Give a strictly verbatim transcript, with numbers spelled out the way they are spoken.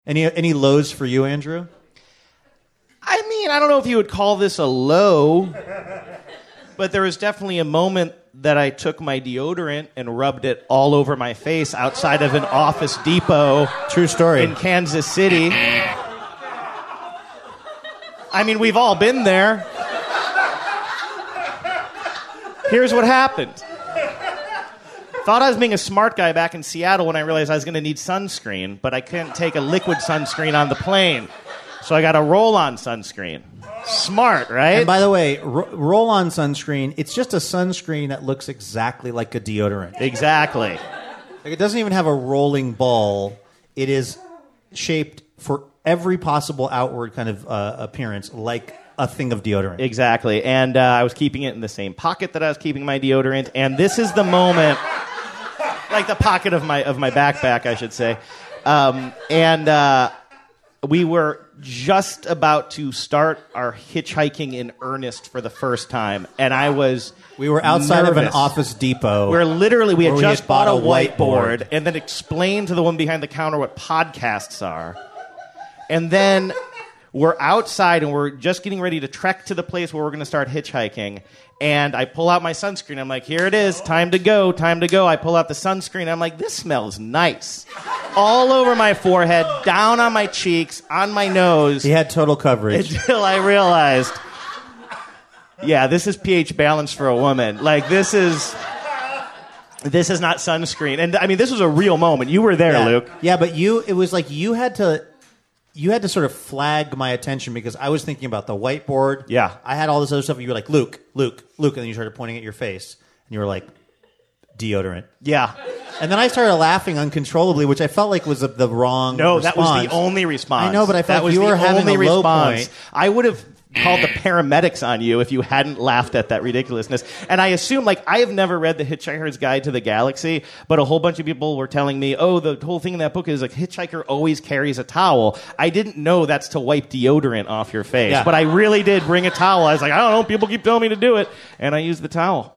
Any any lows for you, Andrew? I mean, I don't know if you would call this a low, but there was definitely a moment that I took my deodorant and rubbed it all over my face outside of an Office Depot. True story. In Kansas City. I mean, we've all been there. Here's what happened. Thought I was being a smart guy back in Seattle when I realized I was going to need sunscreen, but I couldn't take a liquid sunscreen on the plane. So I got a roll-on sunscreen. Smart, right? And by the way, ro- roll-on sunscreen, it's just a sunscreen that looks exactly like a deodorant. Exactly. Like, it doesn't even have a rolling ball. It is shaped for every possible outward kind of uh, appearance, like a thing of deodorant. Exactly. And uh, I was keeping it in the same pocket that I was keeping my deodorant. And this is the moment, like the pocket of my of my backpack, I should say. Um, and uh, we were just about to start our hitchhiking in earnest for the first time, and I was we were outside nervous. of an Office Depot. Where literally we had we just had bought, bought a a whiteboard, whiteboard and then explained to the woman behind the counter what podcasts are, and then we're outside and we're just getting ready to trek to the place where we're going to start hitchhiking. And I pull out my sunscreen. I'm like, here it is. Time to go. Time to go. I pull out the sunscreen. I'm like, this smells nice. All over my forehead, down on my cheeks, on my nose. He had total coverage. Until I realized, yeah, this is pH balance for a woman. Like, this is... This is not sunscreen. And, I mean, this was a real moment. You were there, yeah. Luke. Yeah, but you... It was like you had to... You had to sort of flag my attention because I was thinking about the whiteboard. Yeah. I had all this other stuff. And you were like, Luke, Luke, Luke. And then you started pointing at your face. And you were like, deodorant. Yeah. And then I started laughing uncontrollably, which I felt like was the, the wrong No, response. that was the only response. I know, but I felt that like was you the were having only a low response. point. I would have called the paramedics on you if you hadn't laughed at that ridiculousness. And I assume, like, I have never read The Hitchhiker's Guide to the Galaxy, but a whole bunch of people were telling me, oh, the whole thing in that book is, like, hitchhiker always carries a towel. I didn't know that's to wipe deodorant off your face. Yeah. But I really did bring a towel. I was like, I don't know, people keep telling me to do it. And I used the towel.